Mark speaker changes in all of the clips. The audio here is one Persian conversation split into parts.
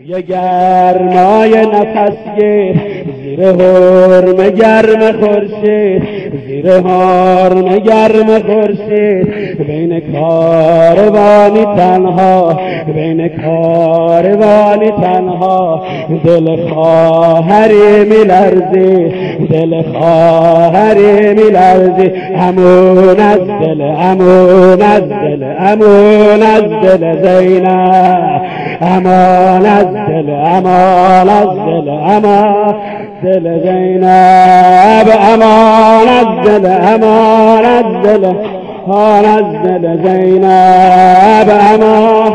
Speaker 1: توی گرمای نفس گیر زیر حرم گرم خورشید، زیر حرم گرم خورشید، بین کاروانی تنها، بین کاروانی تنها، دل خواهری میلرزی، دل خواهری میلرزی، امون از دل، امون از دل، امون از دل زینب، امان از دل، امان از دل، امان دل زینب، امان از دل، امان از دل، امان از دل زینب، امان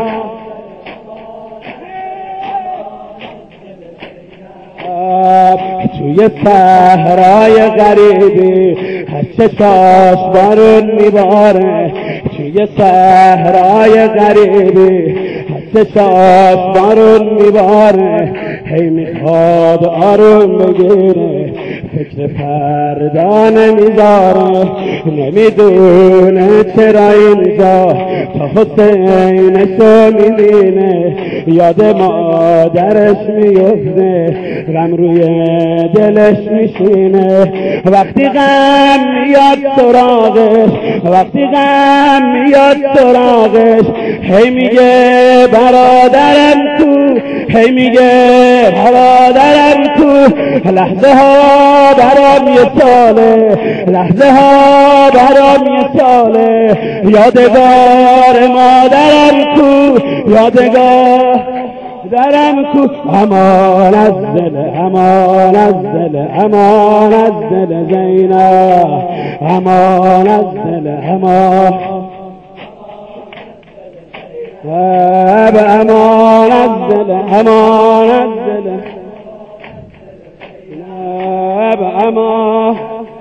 Speaker 1: توی صحرای غریبی هر چشاش بارون میباره، توی صحرای غریبی هر چشاش بارون میباره، هی میخواد آروم بگیره، فکر فردا نمیذاره، نمیدونه چرا اینجا تا حسینشو میبینه، یاد مادرش میفته، غم روی دلش میشینه، وقتی غم میاد سراغش، وقتی غم میاد سراغش، هی میگه برادرم تو، هی میگه برادرم تو، لحظه ها برام یه ساله، لحظه ها برام یه ساله، یادگار مادرم کو، یادگار درم کو، امان از دل، امان از دل، امان از دل زینب، امان از دل، امان امان از دل، امان از دل امان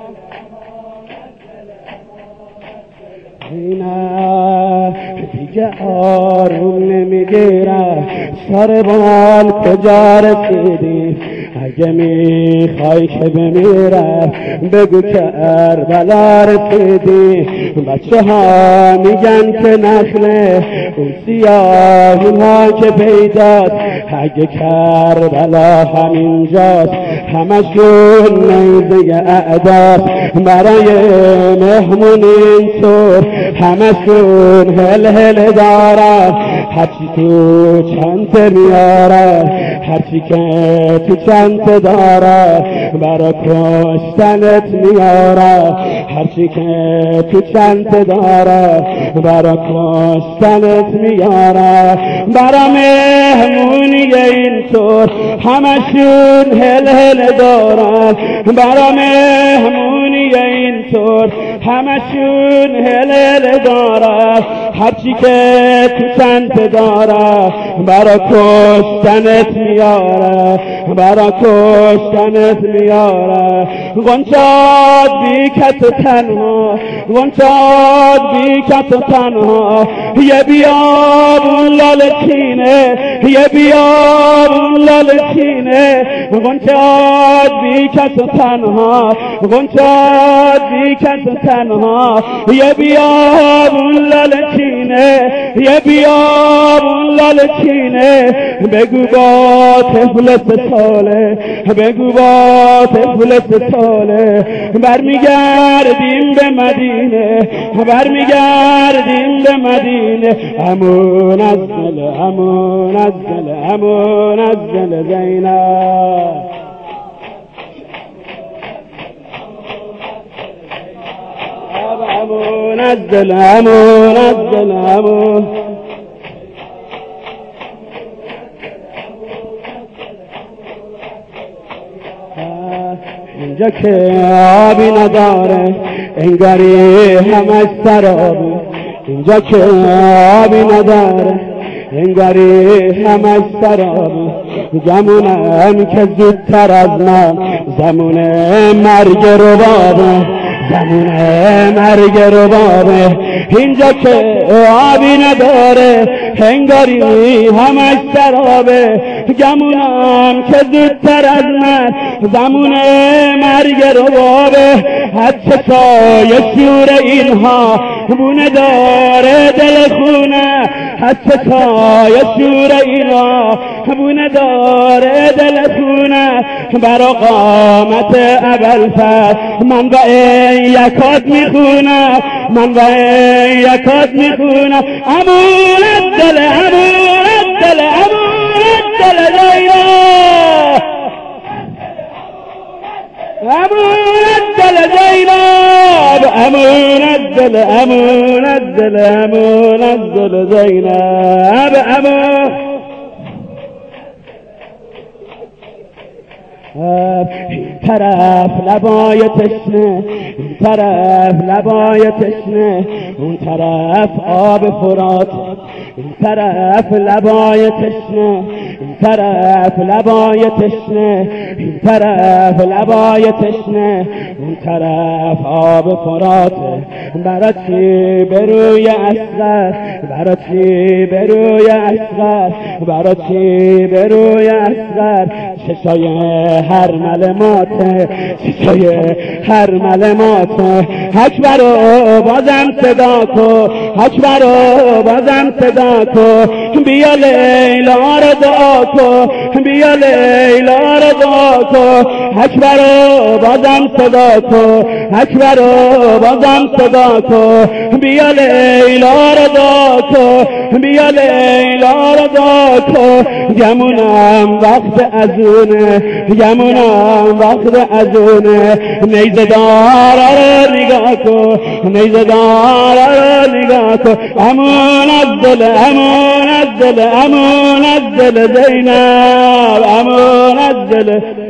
Speaker 1: دیگه آروم نمیگیره، سر بال کجا رسیدی، اگه میخوای که بمیره بگو که کربلا رسیدی، بچه ها میگن که نخله اون سیاهون ها که پیداست، اگه کربلا همینجاست همشون نیزه اعداست، برای مهمون اینطور همشون هل هل دارن، هرچی تو چنت میارن، هرچی که تو چنت دارن برا کشتنت میارن، هرچی که تو چنت دارن برا کشتنت میارن، برا مهمونی اینطور همشون هل هل دارن، برا مهمونی اینطور همشون هل هل دارن، هرچی که تو چنت داره برا کشتنت میاره، برا کشتنت میاره، غنچات بی کت تنها، غنچات بی کت تنها، یه بیابون لالچینه، یه بیابون لالچینه، غنچات بی کت تنها، غنچات بی کت تنها، یه بیابون لالچینه، یه بیابون لالچینه، بگو با طفل ساله، بگو با طفل ساله، برمیگردیم به مدینه، برمیگردیم به مدینه، امون از دل، امون از دل، امون از دل زینب، امون از دل، امون از دل، امون اینجا که آبی نداره انگاری همش سرابه، اینجا که آبی نداره انگاری همش سرابه، زمونم که زودتر از من زمون مرگ ربابه، زمون مرگ ربابه، اینجا که آبی نداره انگاری همش سرابه، گمونم که زودتر از من زمون مرگ ربابه، حد چشای شور اینها بونه داره دل خونه حتی کای شور اینا بونه داره دل خونه برا قامت ابوالفضل من و یکات میخونه من و یکات میخونه امون الدل امون الدل امون الدل زینب امون الدل زینب امون الدل امون الدل امون الدل زینب امون این طرف لبای تشنه این طرف لبای تشنه اون طرف آب فرات این طرف لبای تشنه این طرف لبای تشنه این طرف لبای تشنه اون طرف آب فرات برا چی بروی اصغر برا چی بروی اصغر برا چی بروی اصغر چشای هر ملماته چشای هر ملماته اکبرو بازم صدا کو اکبرو بازم صدا کو بیا لیلا رو دعا کو بیا لیلا رو دعا کو اکبرو بازم صدا کو اکبرو بازم صدا کو بیا لیلا رو دعا کو بیا لیلا رو دعا کو گمونم وقت ازونه گمونم وقت ازونه نیزه دارا رو نگاه کو نیزه دارا رو نگاه کو امون الدل امون الدل امون الدل زینب امون الدل